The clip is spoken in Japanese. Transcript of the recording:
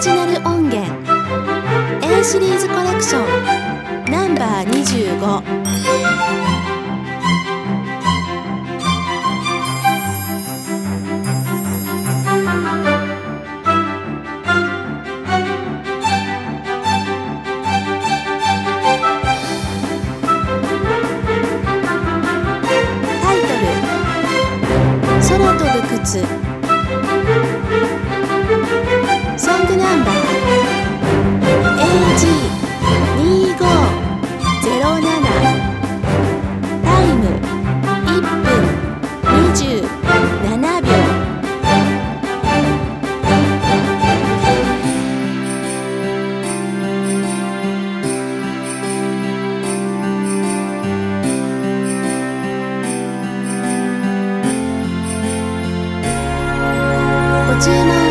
ジナル音源 A シリーズコレクションナンバー25。空飛ぶ靴。ソングナンバー AG2507。タイム1分27秒。ご注文